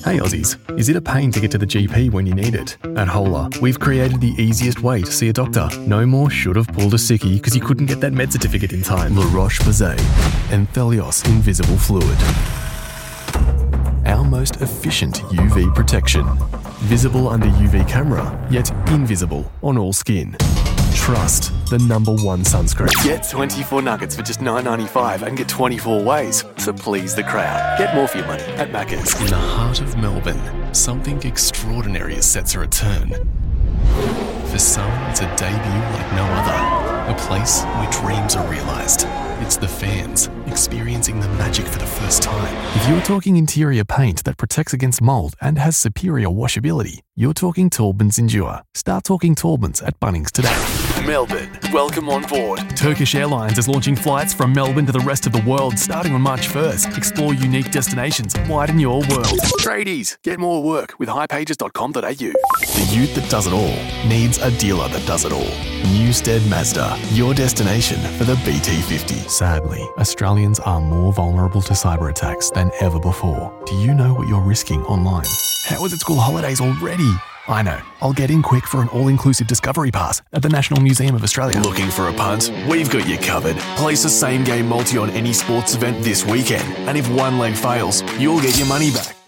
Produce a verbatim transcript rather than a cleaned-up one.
Hey Aussies, is it a pain to get to the G P when you need it? At Hola, we've created the easiest way to see a doctor. No more should have pulled a sickie because you couldn't get that med certificate in time. La Roche-Posay and Thelios Invisible Fluid. Our most efficient U V protection. Visible under U V camera, yet invisible on all skin. Trust the number one sunscreen. Get twenty-four nuggets for just nine ninety-five and get twenty-four ways to please the crowd. Get more for your money at Macca's. In the heart of Melbourne, something extraordinary is set to return. For some, it's a debut like no other. A place where dreams are realised. It's the fans experiencing the magic for the first time. If you're talking interior paint that protects against mould and has superior washability, you're talking Taubmans Endure. Start talking Taubmans at Bunnings today. Melbourne, welcome on board. Turkish Airlines is launching flights from Melbourne to the rest of the world starting on March first. Explore unique destinations, widen your world. Tradies, get more work with highpages dot com dot a u. The youth that does it all needs a dealer that does it all. Newstead Mazda, your destination for the B T fifty. Sadly, Australians are more vulnerable to cyber attacks than ever before. Do you know what you're risking online? How is it school holidays already? I know. I'll get in quick for an all-inclusive Discovery Pass at the National Museum of Australia. Looking for a punt? We've got you covered. Place a same-game multi on any sports event this weekend, and if one leg fails, you'll get your money back.